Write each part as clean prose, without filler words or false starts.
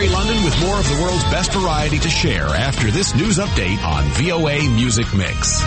Gary London with more of the world's best variety to share after this news update on VOA Music Mix.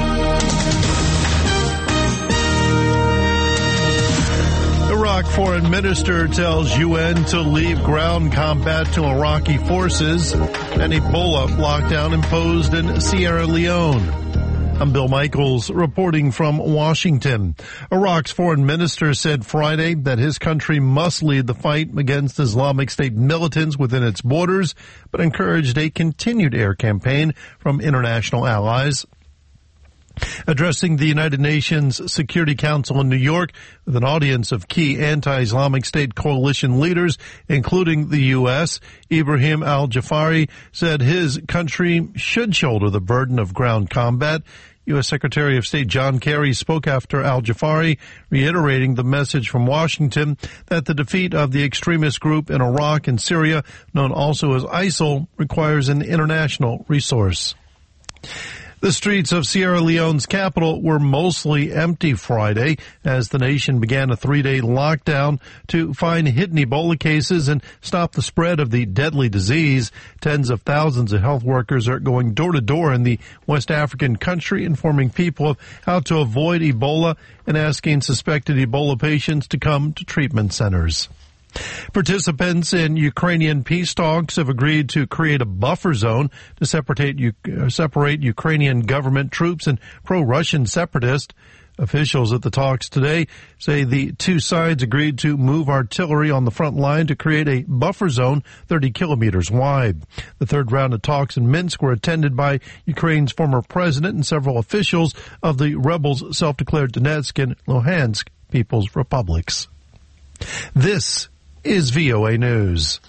Iraq foreign minister tells UN to leave ground combat to Iraqi forces. An Ebola lockdown imposed in Sierra Leone. I'm Bill Michaels reporting from Washington. Iraq's foreign minister said Friday that his country must lead the fight against Islamic State militants within its borders, but encouraged a continued air campaign from international allies. Addressing the United Nations Security Council in New York with an audience of key anti-Islamic State coalition leaders, including the U.S., Ibrahim al-Jafari said his country should shoulder the burden of ground combat. U.S. Secretary of State John Kerry spoke after al-Jafari, reiterating the message from Washington that the defeat of the extremist group in Iraq and Syria, known also as ISIL, requires an international resource. The streets of Sierra Leone's capital were mostly empty Friday as the nation began a 3-day lockdown to find hidden Ebola cases and stop the spread of the deadly disease. Tens of thousands of health workers are going door to door in the West African country, informing people of how to avoid Ebola and asking suspected Ebola patients to come to treatment centers. Participants in Ukrainian peace talks have agreed to create a buffer zone to separate Ukrainian government troops and pro-Russian separatists. Officials at the talks today say the two sides agreed to move artillery on the front line to create a buffer zone 30 kilometers wide. The third round of talks in Minsk were attended by Ukraine's former president and several officials of the rebels' self-declared Donetsk and Luhansk People's Republics. This is VOA News.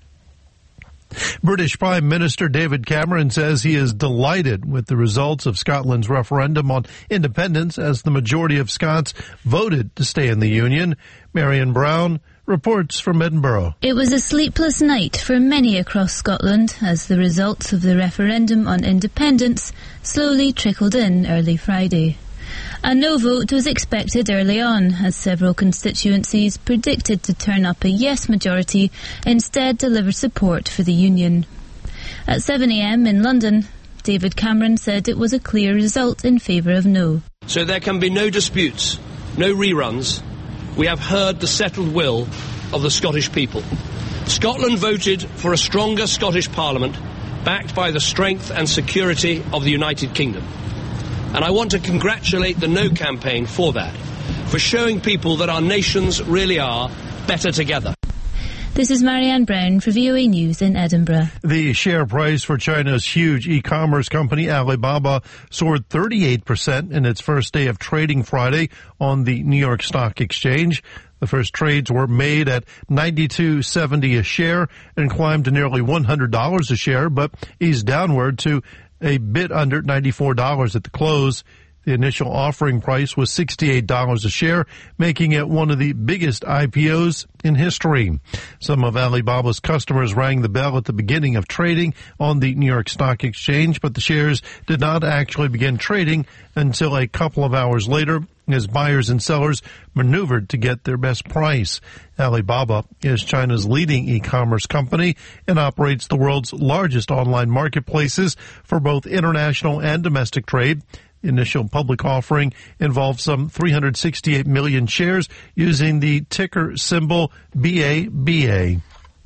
British Prime Minister David Cameron says he is delighted with the results of Scotland's referendum on independence as the majority of Scots voted to stay in the Union. Marion Brown reports from Edinburgh. It was a sleepless night for many across Scotland as the results of the referendum on independence slowly trickled in early Friday. A no vote was expected early on, as several constituencies predicted to turn up a yes majority, instead delivered support for the Union. At 7 a.m. in London, David Cameron said it was a clear result in favour of no. So there can be no disputes, no reruns. We have heard the settled will of the Scottish people. Scotland voted for a stronger Scottish Parliament, backed by the strength and security of the United Kingdom. And I want to congratulate the No campaign for that, for showing people that our nations really are better together. This is Marianne Brown for VOA News in Edinburgh. The share price for China's huge e-commerce company Alibaba soared 38% in its first day of trading Friday on the New York Stock Exchange. The first trades were made at $92.70 a share and climbed to nearly $100 a share, but eased downward to a bit under $94 at the close. The initial offering price was $68 a share, making it one of the biggest IPOs in history. Some of Alibaba's customers rang the bell at the beginning of trading on the New York Stock Exchange, but the shares did not actually begin trading until a couple of hours later as buyers and sellers maneuvered to get their best price. Alibaba is China's leading e-commerce company and operates the world's largest online marketplaces for both international and domestic trade. The initial public offering involved some 368 million shares using the ticker symbol BABA.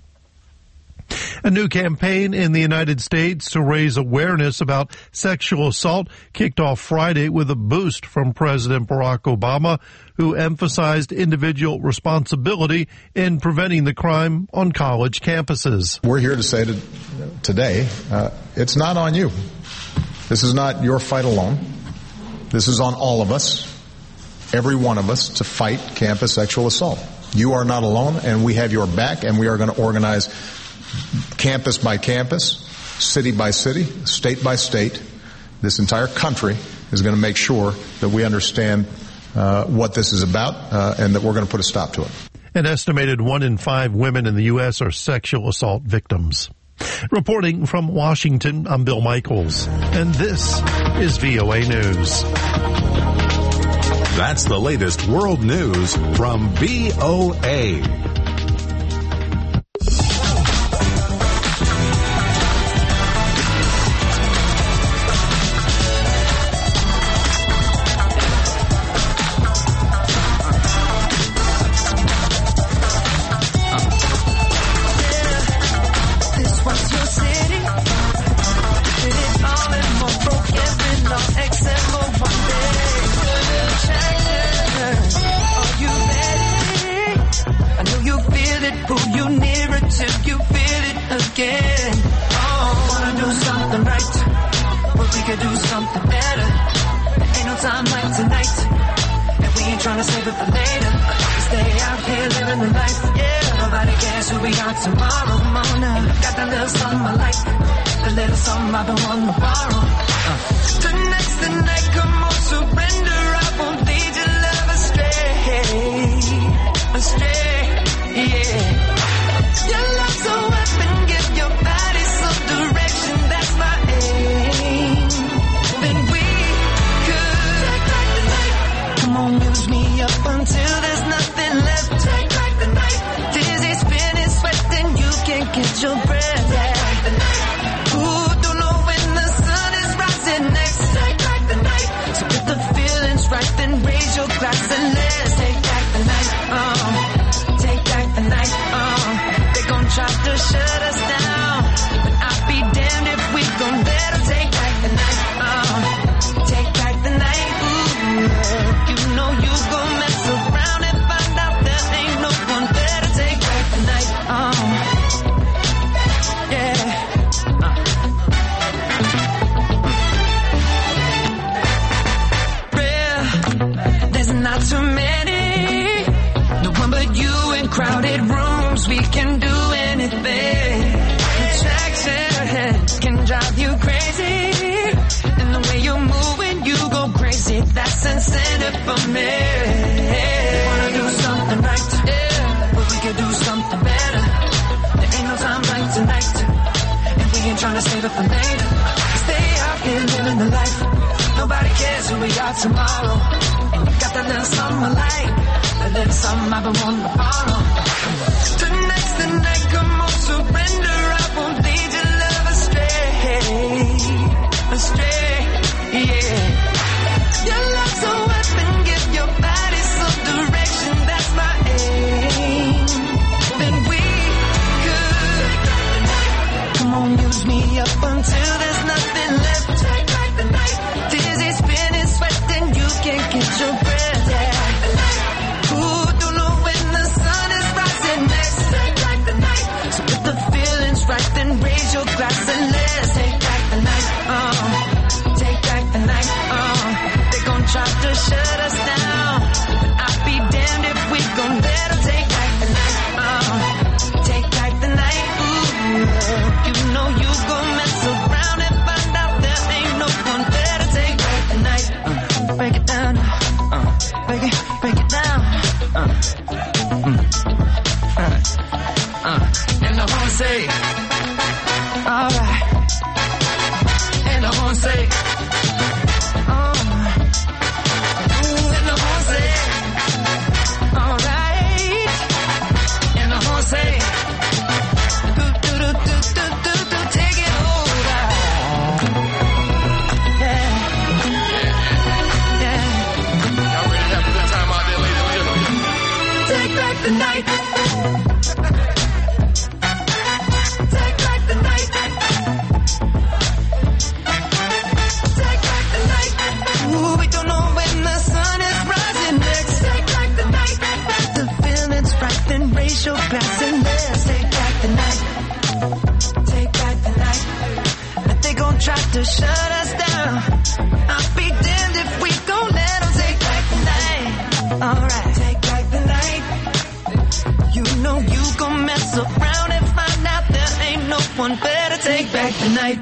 A new campaign in the United States to raise awareness about sexual assault kicked off Friday with a boost from President Barack Obama, who emphasized individual responsibility in preventing the crime on college campuses. We're here to say today, it's not on you. This is not your fight alone. This is on all of us, every one of us, to fight campus sexual assault. You are not alone, and we have your back, and we are going to organize campus by campus, city by city, state by state. This entire country is going to make sure that we understand what this is about and that we're going to put a stop to it. An estimated 1 in 5 women in the U.S. are sexual assault victims. Reporting from Washington, I'm Bill Michaels, and this is VOA News. That's the latest world news from VOA. till you feel it again. Oh, wanna do something right, but we could do something better. Ain't no time like tonight, and we ain't trying to save it for later. Stay out here living the life, yeah. Nobody cares who we are tomorrow. Come on now, got that little something I like, the little something I've been wanting to borrow. Tonight's the night, come on, surrender. I won't lead your love astray, yeah. Your love's a weapon, give your body some direction, that's my aim. Then we could take back the night. Come on, use me up until there's nothing left. Take back the night. Dizzy, spinning, sweating, you can't get your breath. Take back the night. Ooh, don't know when the sun is rising next. Take back the night. So if the feeling's right, then raise your glass and let's take back the night. Take back the night. They gon' try to shut us down, but I'll be damned if we gon' let them take back the night. Take back the night. Ooh, you know you gon' mess around and find out there ain't no one there to take back the night. Yeah. There's not too many, no one but you in crowded rooms. We can do anything. Attraction can drive you crazy, and the way you move when you go crazy, that's incentive for me. Wanna do something right, yeah, but we could do something better. There ain't no time like tonight, and we ain't trying to save it for later. Stay out here living the life. Nobody cares who we are tomorrow. And you got that little something I like, that little something I've been wanting to borrow. Tonight's the night, come on, surrender. I won't lead your love astray, yeah. Your love's a weapon, give your body some direction, that's my aim. Then we could take back the night. Come on, use me up until there's nothing left. Take back the night. Dizzy, spinning, sweating, you can't get your breath. Take back the night. Ooh, don't know when the sun is rising next. Take back the night. So if the feeling's right, then raise your glass and let's take back the night. Take back the night. They gon' try to shut us down, but I'll be damned if we gon' let them take back the night. Take back the night. Ooh, you know you gon' mess around and find out there ain't no one there to take back the night. Break it down. Break it down. And the horn say, alright. And the horn say, and the horn say, alright. And the horn say, do, take it over. Yeah. Y'all ready to have a good time out there, ladies and gentlemen? Take back the night. Take back the night. Take back the night. Ooh, we don't know when the sun is rising next. Take back the night. The feeling's right, then raise your glass and let's take back the night. Take back the night. But they gon' try to shut us down. I'll be damned if we gon' let them take back the night. Alright, take back the night. You know you gon' mess around and find out there ain't no one better. Take back the night.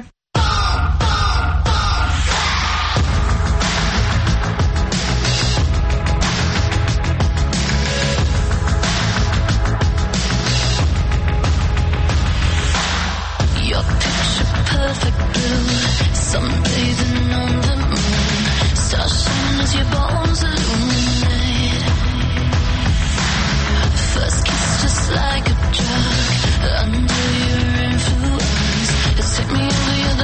Your picture perfect blue, sunbathing on the moon, stars shine as your bones illuminate. First kiss just like a drug, under your influence, you take me over your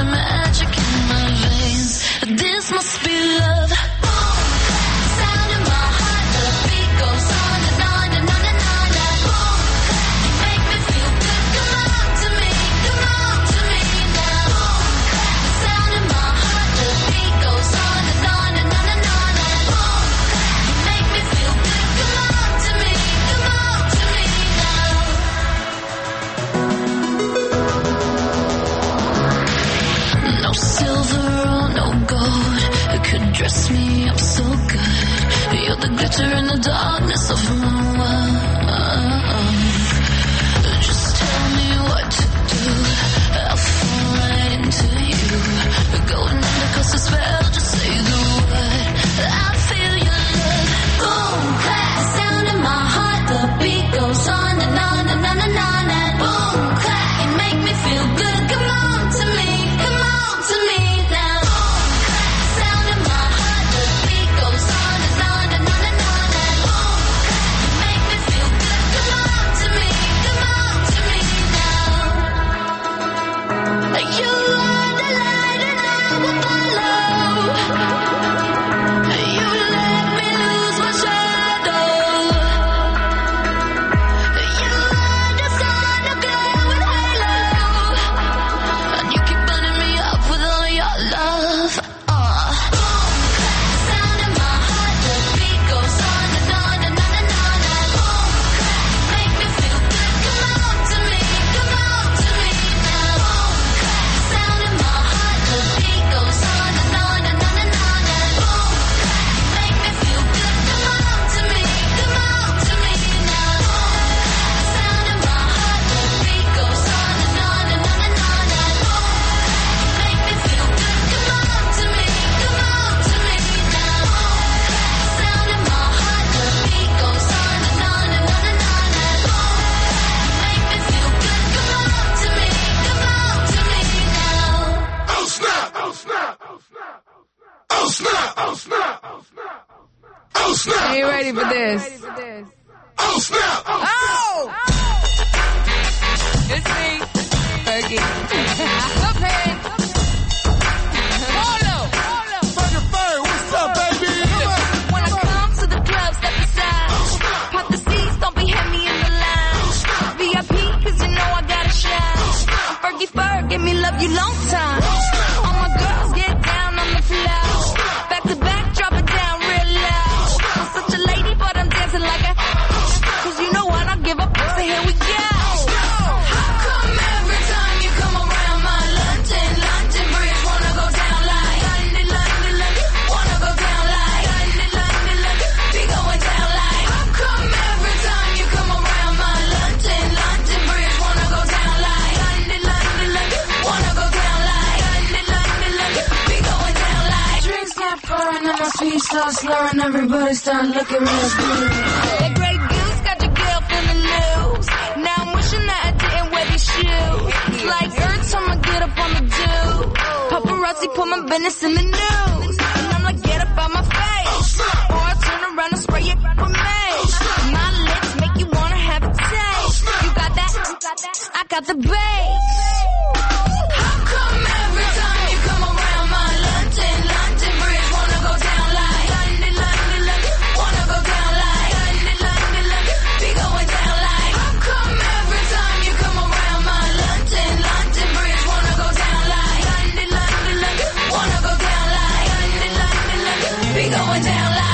ain't ready for this. Oh, snap! Oh! It's me, Fergie. Up here. Polo. Fergie Ferg, what's up, baby? When I come to the club, step aside. Pop the seats, don't be heavy in the line. VIP, cause you know I gotta shine. I'm Fergie Ferg, give me love you long time. All my girls get down on the floor. Back to back, drop it down real low. I'm such a lady, but I'm dancing like a... Cause you know what, I give up, so here we go. How come every time you come around my London Bridge wanna go down like London, wanna go down like London, be going down like. How come every time you come around my London Bridge wanna go down like London, wanna go down like London, be going down like. Drinks start pouring and my feet start slurring. Everybody start looking real good. That Grey Goose got your girl feeling loose. Now I'm wishing that I didn't wear these shoes. It's like every time I get up on the do, paparazzi put my business in the news. And I'm like, get up out my face, or I turn around and spray it with me. My lips make you wanna have a taste. You got that? I got the bass. How come every time you come around my London Bridge wanna go down like London, wanna go down like London, be going down like. How come every time you come around my London Bridge wanna go down like London, wanna go down like London, be going down like.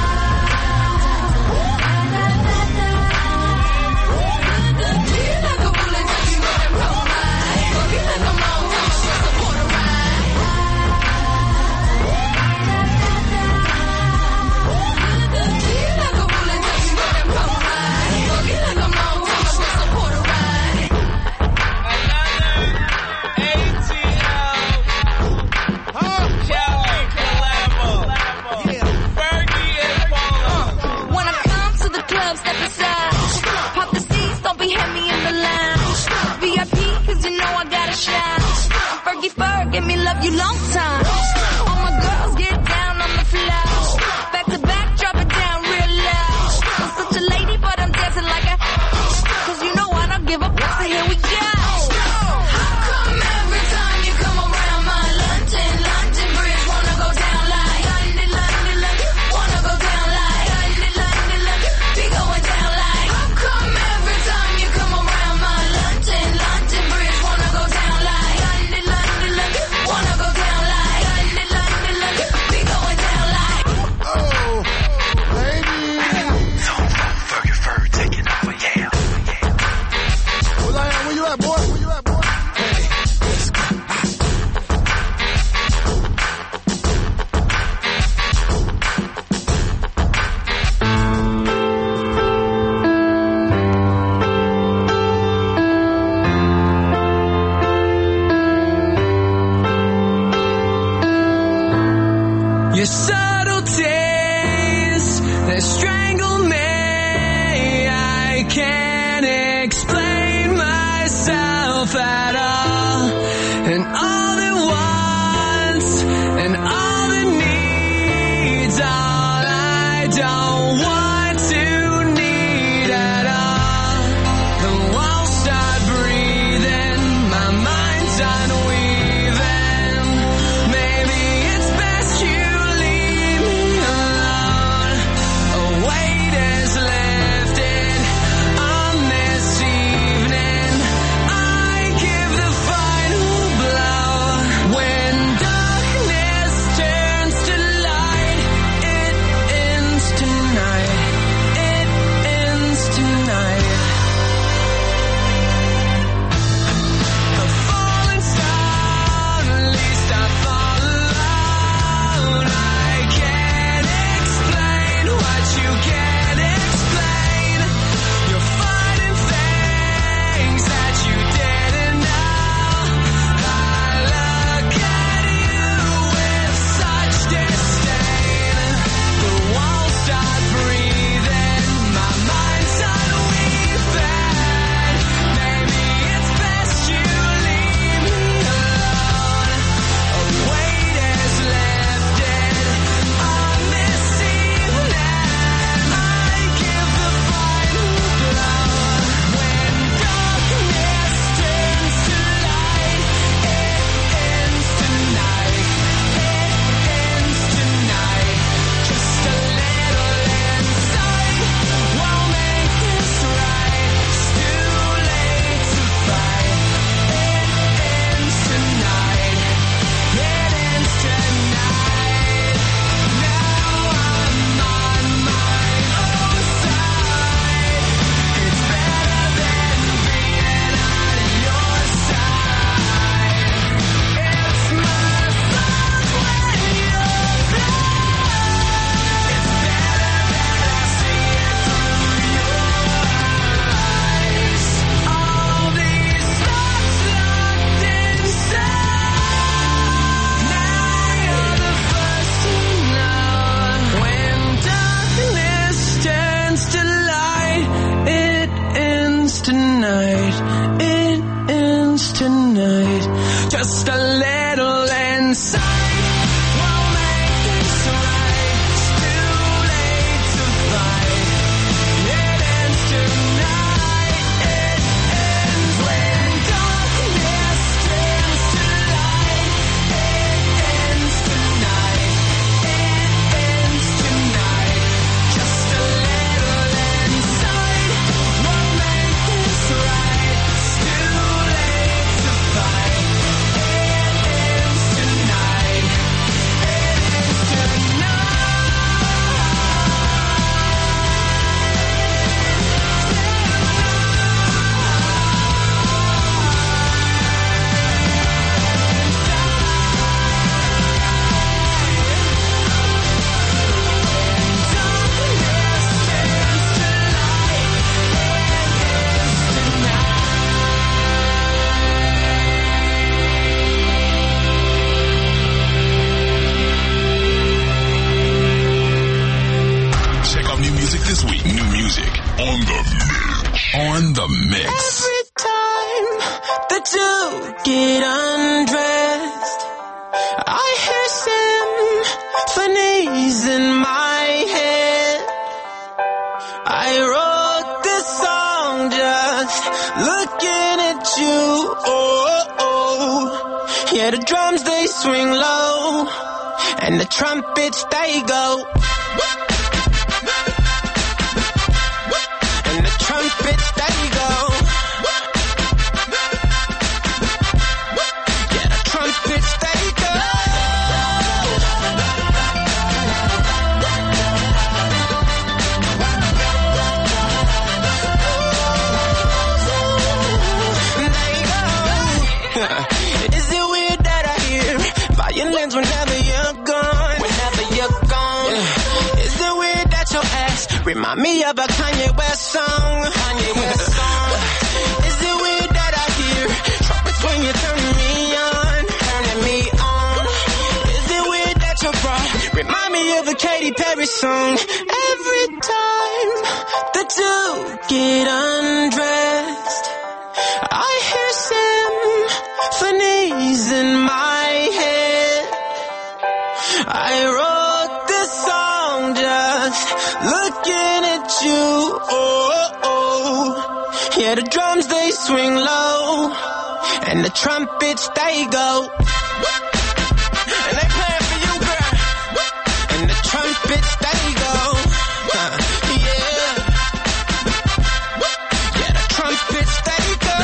When I come to the club, step aside. Pop the seats, don't be heavy in the lounge. VIP, cause you know I gotta shine. I'm Fergie Ferg, give me love you long time. All my girls get down on the floor. Back to back, drop it down real low. I'm such a lady, but I'm dancing like a... Cause you know I don't give up, so here we go. How come every time you come around my London Bridge wanna go down like London, wanna go down like London, be going down like. How come every time you come around my London Bridge wanna go down like London, wanna go down like London, be going down like. Oh, baby. Fergie Ferg taking over, yeah. Well, Lion, where you at, boy? Where you at, boy? Hey, let's go. Your subtleties, they strangle me. I can't explain myself at all. And all the wants and all the needs, all I don't want to need at all. The walls start breathing, my mind's unweaving. Maybe it's best you leave me alone. A weight is lifted on this evening. I give the final tonight. It ends tonight. Just a little insight will make this right. It's too late to fight. It ends tonight. It ends when darkness turns to light. It ends tonight. It ends tonight. Just a little insight will make this right. It's too late to fight. It ends tonight. It ends tonight. Check out new music this week. New music on the mix. On the mix. Every time that you get undressed, I hear symphonies in my head. I wrote this song just looking at you. Oh, oh. Yeah, the drums they swing low, and the trumpets they go. And the trumpets they go. Yeah, the trumpets they go. Is it weird that I hear violins whenever you're gone? Whenever you're gone. Is it weird that your ass remind me of a Kanye West song? Kanye West song. Is it weird that I hear trumpets when you're turning me on? Turning me on. Is it weird that your bra remind me of a Katy Perry song? Every time that you get undressed, I hear symphonies in my head. I wrote this song just looking at you. Oh, oh. Yeah, the drums they swing low, and the trumpets they go. And they play for you, girl. And the trumpets they go. Yeah. Yeah, the trumpets they go.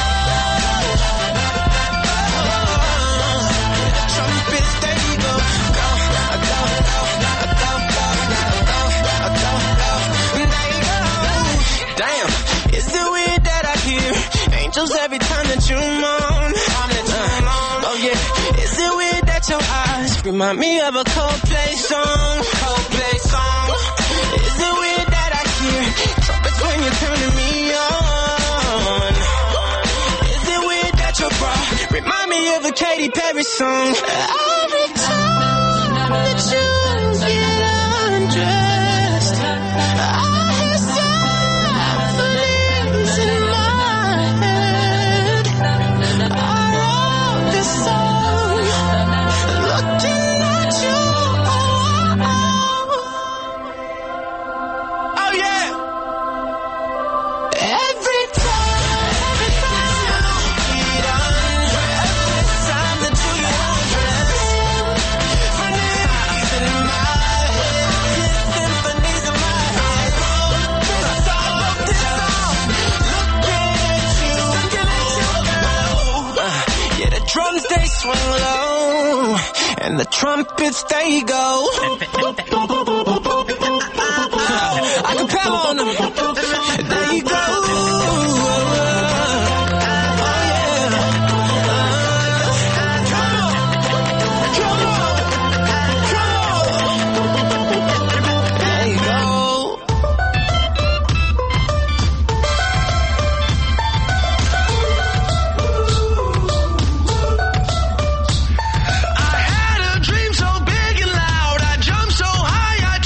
The trumpets they go. Go, go, go, go, go, go, go, they go. Damn, is it weird that I hear angels every time that you moan? Oh yeah, is it weird that your eyes remind me of a Coldplay song? Coldplay song. Is it weird that I hear trumpets when you're turning me on? Is it weird that your bra remind me of a Katy Perry song? Every time that you get undressed, I hear symphonies in my head. I wrote this song looking at you. Oh yeah. Every time you get undressed, every time that you get undressed, symphonies in my head, symphonies in my head. This song, looking at you, girl. Yeah, the drums they swing low, and the trumpets they go. I can pound on them. There you go. There you go. I had a dream so big and loud, I jumped so high, I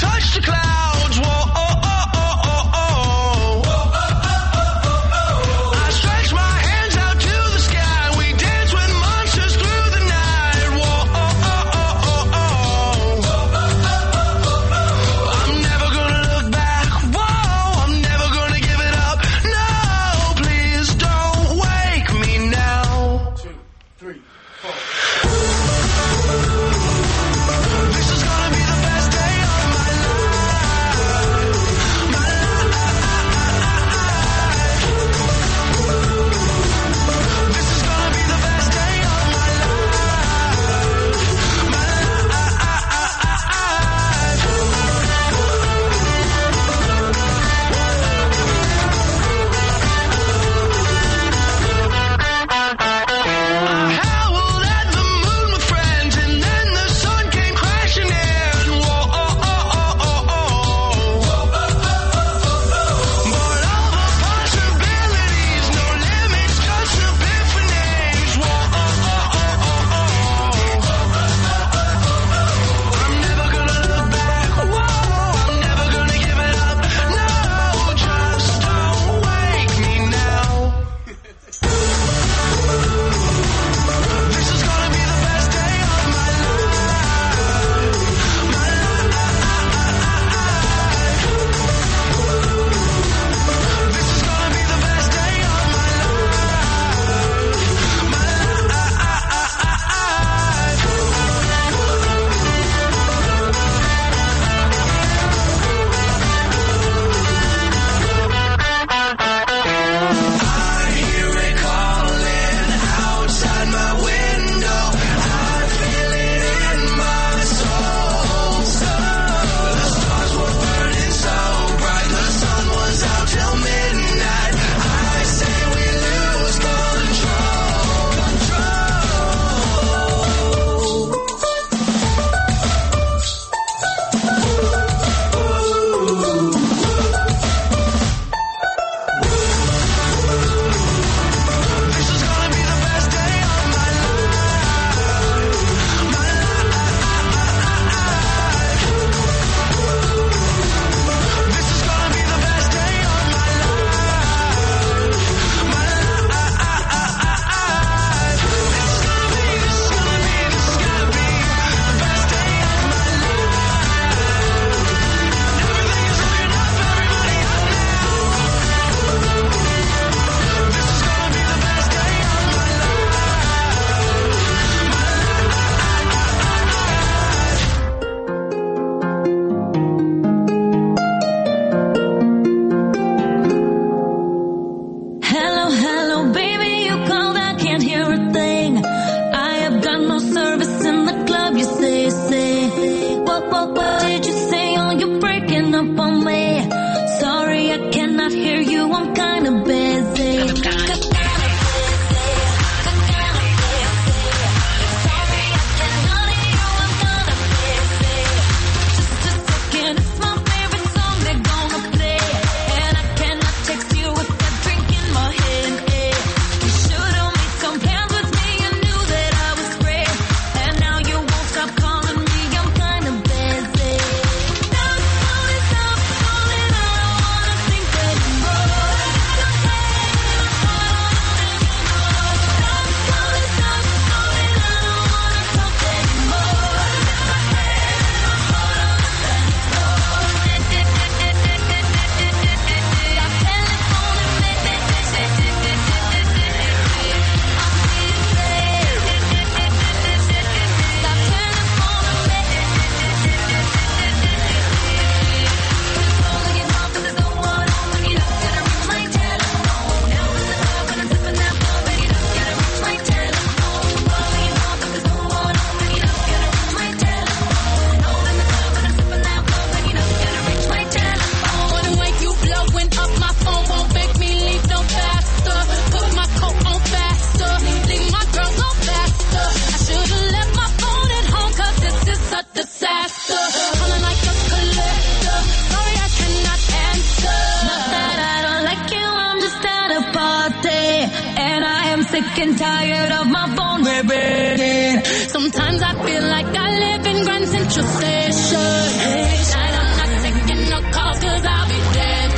sick and tired of my phone ringing. Sometimes I feel like I live in Grand Central Station. And I'm not taking no calls 'cause I'll be dancing.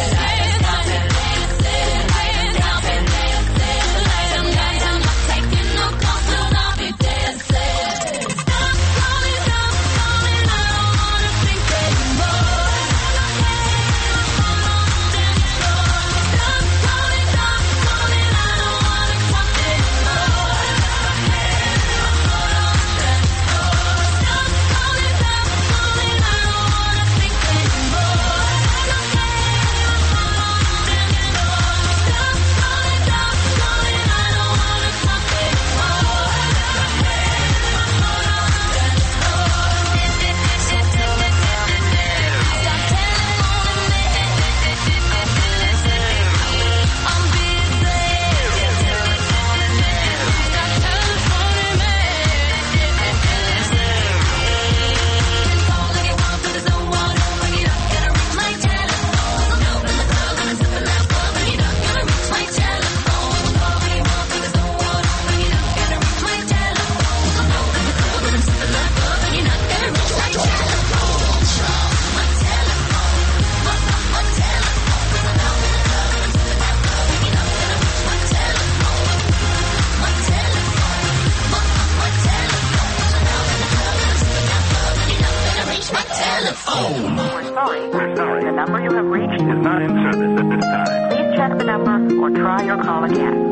We're sorry. The number you have reached is not in service at this time. Please check the number or try your call again.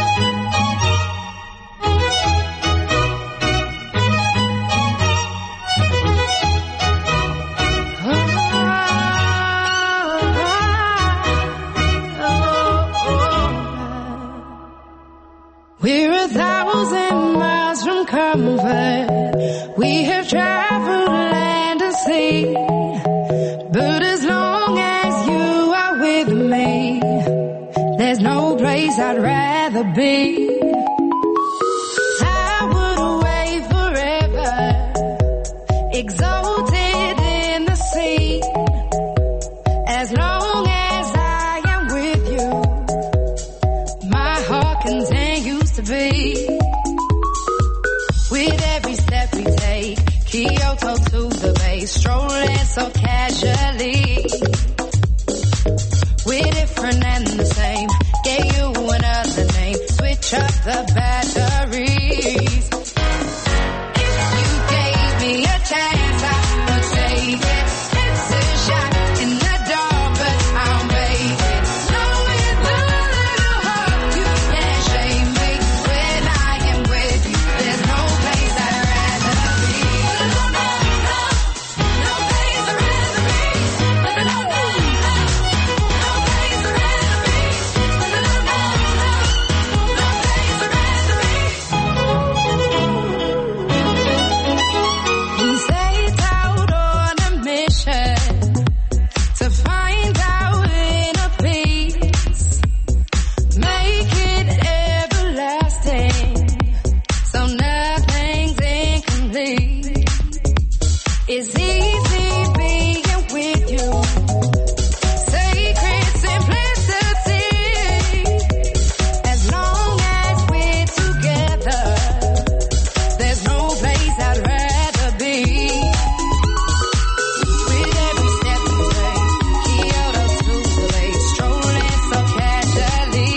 We're 1,000 miles from comfort. We have traveled land and sea. But as long as you are with me, there's no place I'd rather be. I would away forever, exalted in the sea. As long as I am with you, my heart continues to beat. With every step we take, Kyoto to the bay, strolling so casually. We're different and the same. Gave you another name. Switch up the batteries. If you gave me a chance, I would take it. It's a shot in the dark, but I'll make it. Knowing the little heart, you can't shame me. When I am with you, there's no place I'd rather be. No place I'd rather be. No place I'd rather be. No place I'd rather be. We set out on a mission to find our inner peace, make it everlasting, so nothing's incomplete. It's easy being with you, sacred simplicity. As long as we're together, there's no place I'd rather be. With every step we take, Kyoto to the bay, strolling so casually.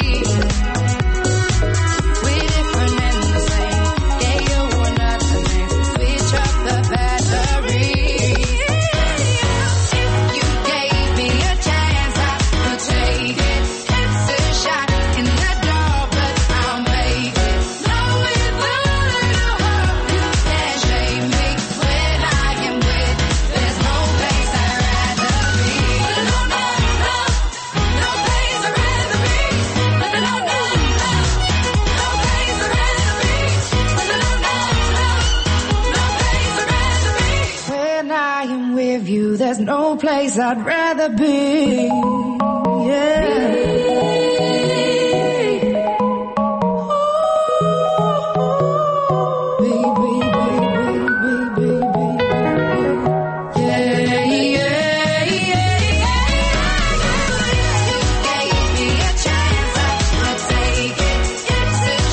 We're different and the same. Gave you another name. Switch up the batteries. If you gave me a chance, I would take it. It's a shot in the dark, but I'll make it. Knowing the little heart, you can't shame me. When I am with you, there's no place I'd rather be. No place I'd rather be. No place I'd rather be. When I am with you, there's no place I'd rather be. Gave me a chance, I would take it. It's a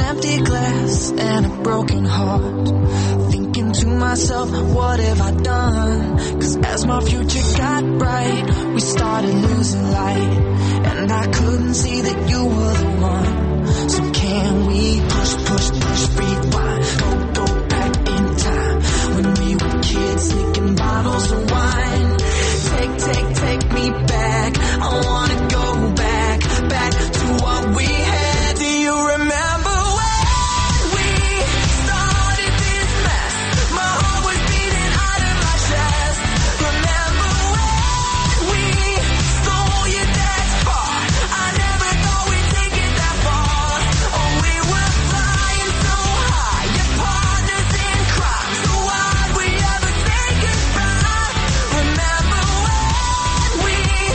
empty glass and a broken heart. Thinking to myself, what have I done? 'Cause as my future got bright, we started losing light, and I couldn't see that you were the one. So can we push, rewind, go back in time, when we were kids sneaking bottles of wine. Take me back, I wanna go back to what we had. Do you remember when we started this mess? My heart was beating out of my chest. Remember when we stole your dad's car? I never thought we'd take it that far. Oh, we were flying so high, your partners in crime. So why'd we ever say goodbye? Remember when we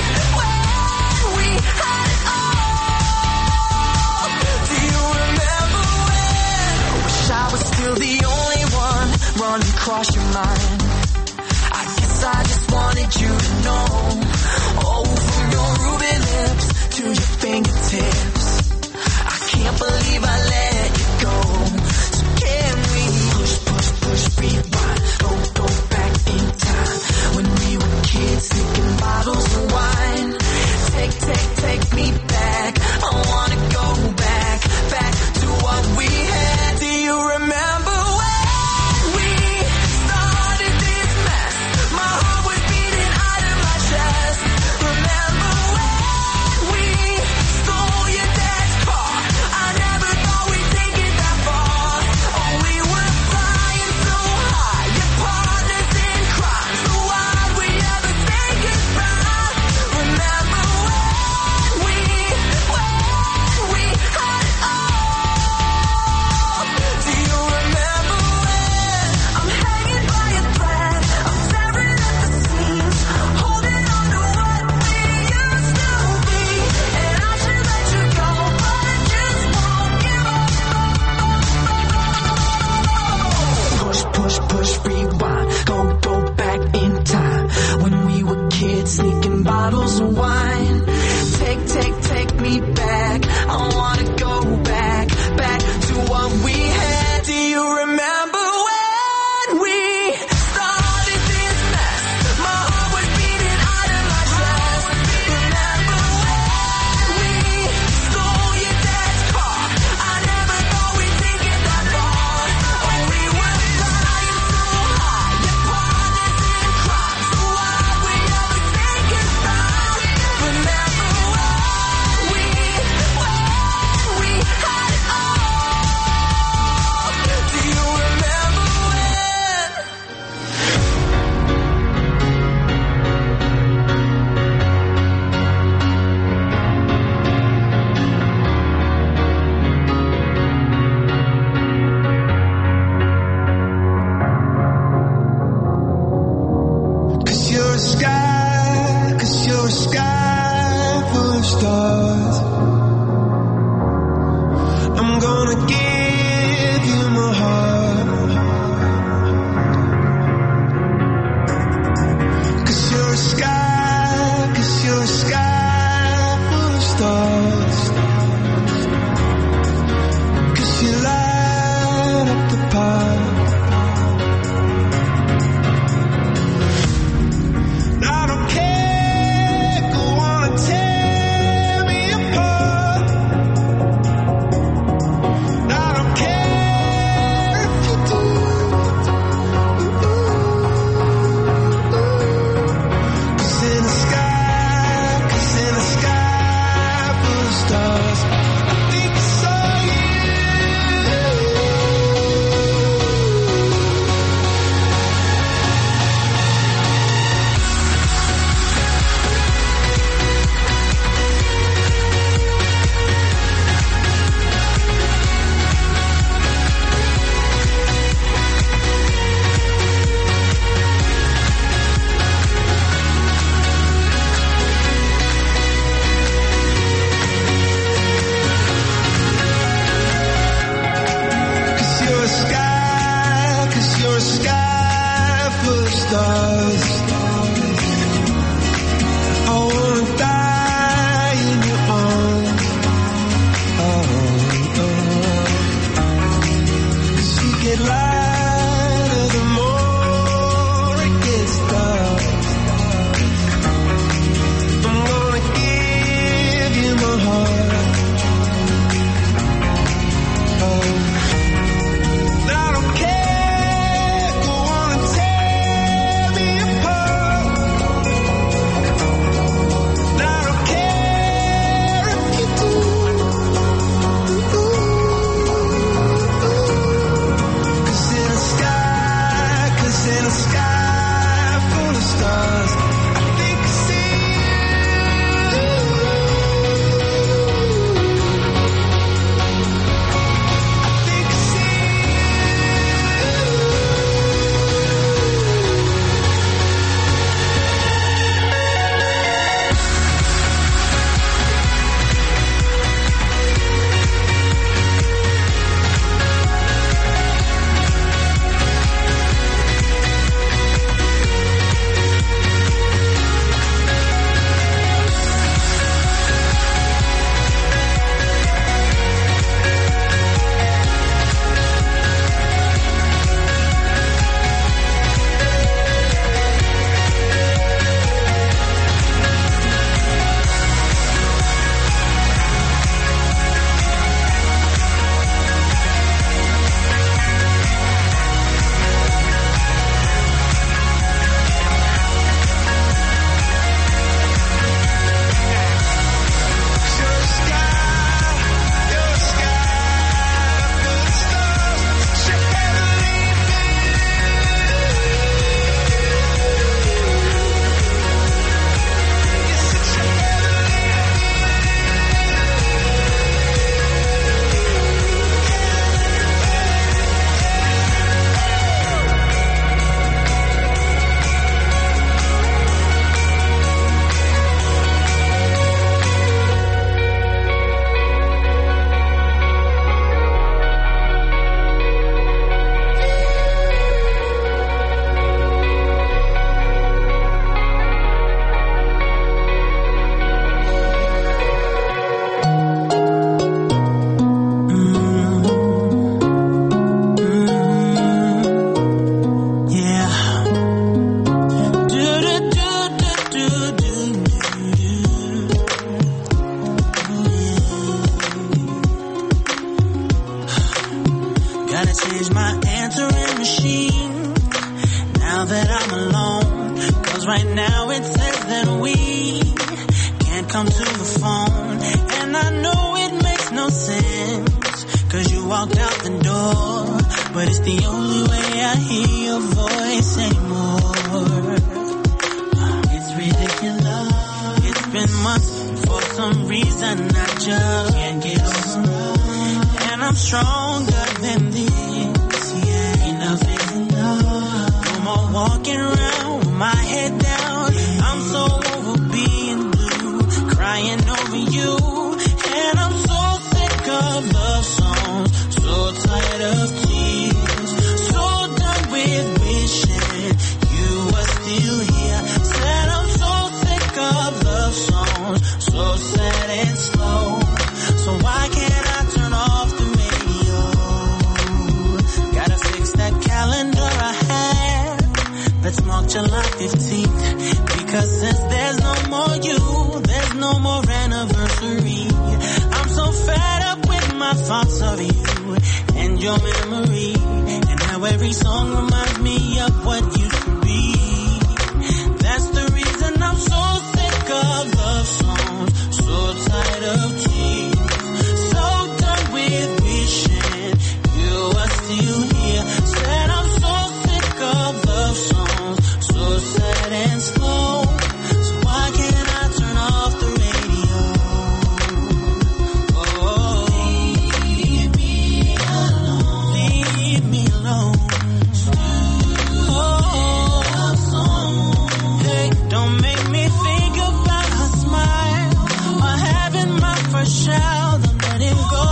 had it all? Do you remember when? I wish I was still the only one running across your mind. I guess I just wanted you to know. Oh, from your ruby lips to your fingertips, I can't believe I let you go. So can we push, rewind, go back in time, when we were kids drinking bottles of wine. Take me back, I wanna go back to what we had. Do you remember when we started this mess? My heart was beating out of my chest. Remember when we stole your dad's car? I never thought we'd take it that far. Oh, we were flying so high, your partners in crime. So why'd we ever say goodbye? Remember when we had it all? Do you remember when I'm hanging by a thread, I'm tearing at the seams, holding on to what we used to be, and I should let you go, but I just won't give up. Push, rewind, go back in time, when we were kids sneaking bottles of wine. Take me back, I wanna go back to what we had. Do you remember when we started this mess? My heart was beating out of my chest. Remember when we stole your dad's car? I never thought we'd take it that far. Oh, we were flying so high, your partners in crime. So why'd we ever say goodbye? Remember when we had it all? Do you remember when? Cause you're a sky full of stars. I'm gonna give you my heart. Cause you're a sky full of stars. Cause you light up the park. I don't care, go on and tear me apart. I don't Gotta change my answering machine now that I'm alone. 'Cause right now it says that we can't come to the phone. And I know it makes no sense, 'cause you walked out the door. But it's the only way I hear your voice anymore. It's ridiculous. It's been months, for some reason I just can't get over. And I'm stronger than this, yeah. Enough is enough. No more walking around with my head down. I'm so over being blue, crying over you. And I'm so sick of love songs, so tired of tears, so done with wishing you were still here. Said I'm so sick of love songs, so sad and slow. So why can't I turn off the radio? Gotta fix that calendar I had. Let's mark July 15th. Because since there's no more you, there's no more anniversary. I'm so fed up with my thoughts of you and your memory. And how every song reminds me of what used to be. That's the reason I'm so sick of love songs, so tired of tears, so done with wishing you were still here. Said I'm so sick of love songs, so sad and slow. So why can't I turn off the radio? Oh, leave me alone. Leave me alone. Hey, don't make me think about her smile or having my first child. I'm letting go.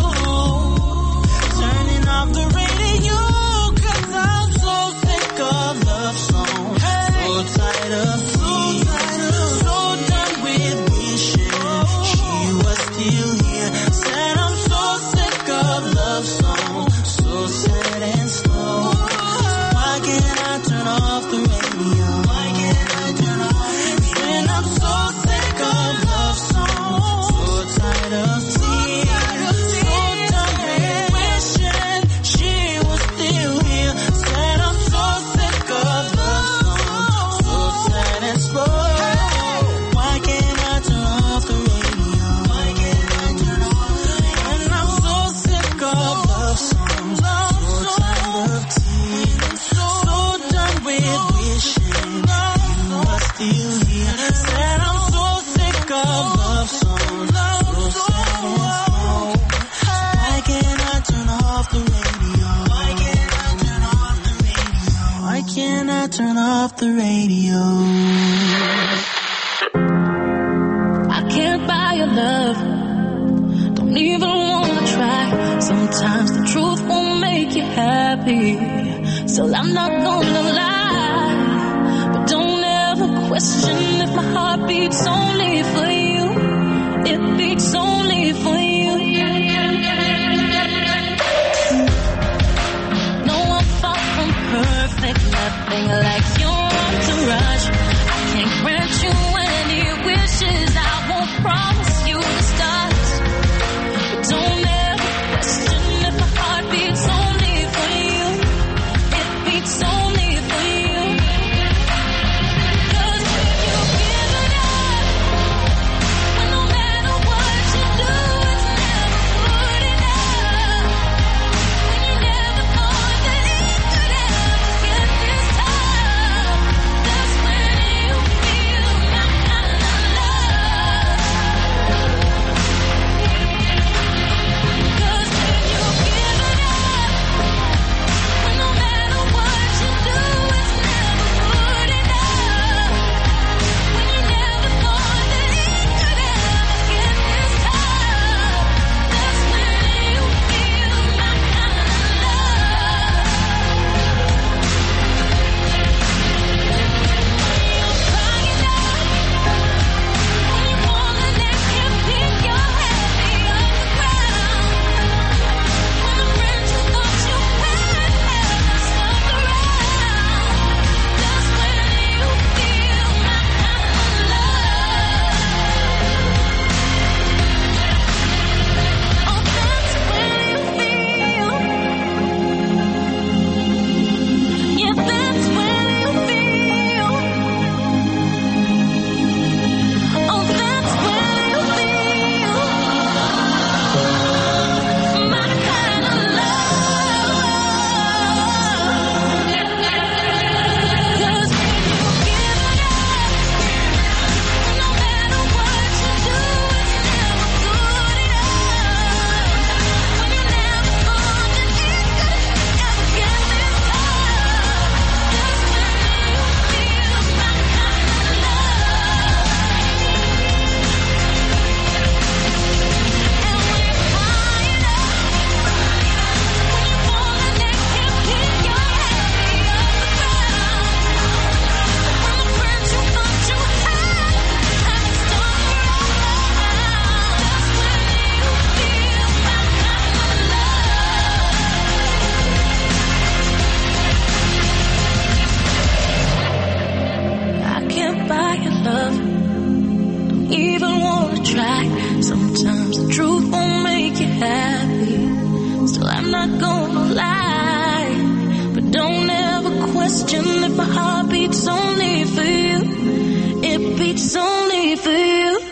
Turning off the radio, 'cause I'm so sick of love songs, so tired of tears, so done with wishing she was still here. Said I'm so sick of love songs, so sad and slow. Why can't I turn off the radio? Why can't I turn off? And I'm so sick of love songs, so tired of tears, so done with wishing she was still here. Said I'm so sick of love songs, so sad and slow. Why can't I turn off the radio? Why can't I turn off the radio? And I'm so sick of love songs, so tired of tears, so done with wishing you were still here. Said I'm so sick of love songs, so sad and slow. Why can't I turn off the radio? Why can't I turn off the radio? Why can't I turn off the radio? I can't buy your love, don't even wanna try. Sometimes the truth won't make you happy, so I'm not gonna lie. But don't ever question if my heart beats only for you. It beats only for you. No, I'm far from perfect, nothing like your entourage. I can't grant you any wishes, I won't promise you the stars. But don't ever question if my heart beats only for you. It beats only for you. 'Cause you give it up, imagine if my heart beats only for you. It beats only for you.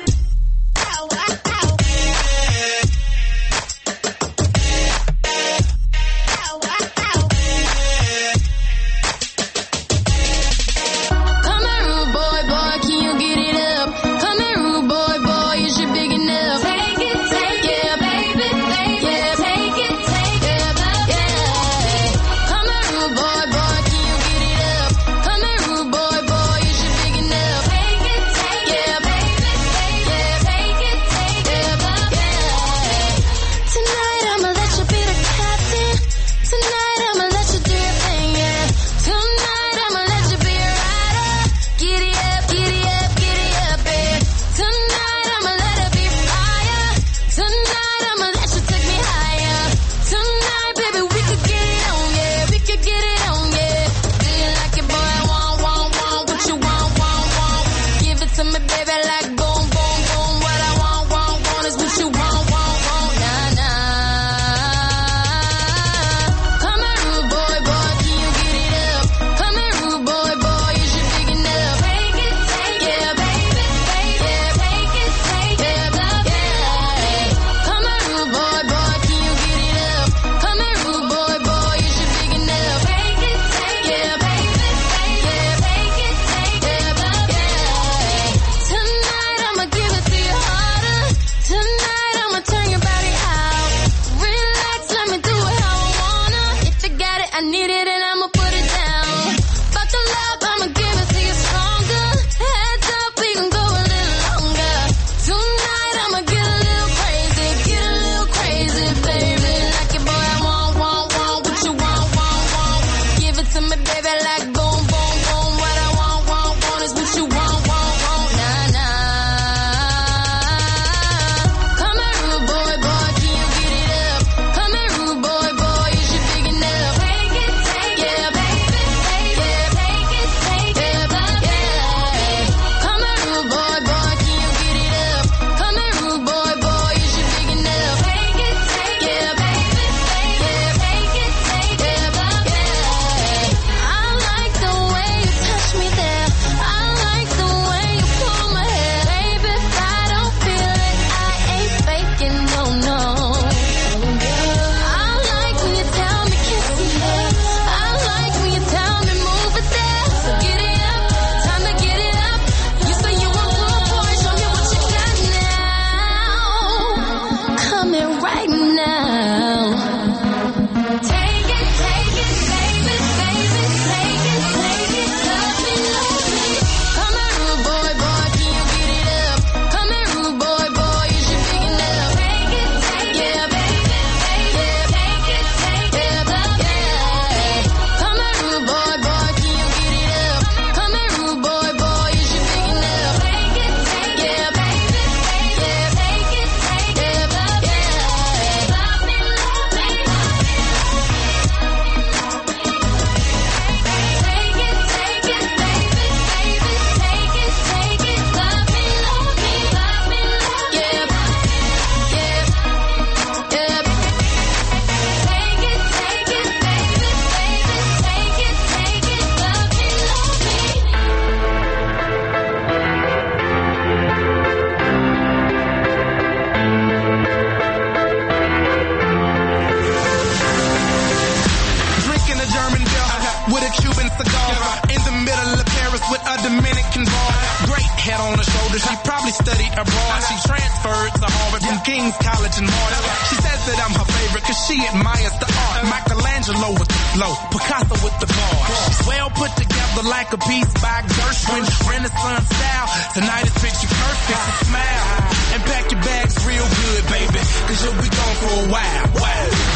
She probably studied abroad. She transferred to Harvard from King's College in March. She says that I'm her favorite cause she admires the art. Michelangelo with the flow, Picasso with the bar. She's well put together like a piece by Gershwin. Renaissance style. Tonight is picture perfect. So smile and pack your bags real good, baby, cause you'll be gone for a while.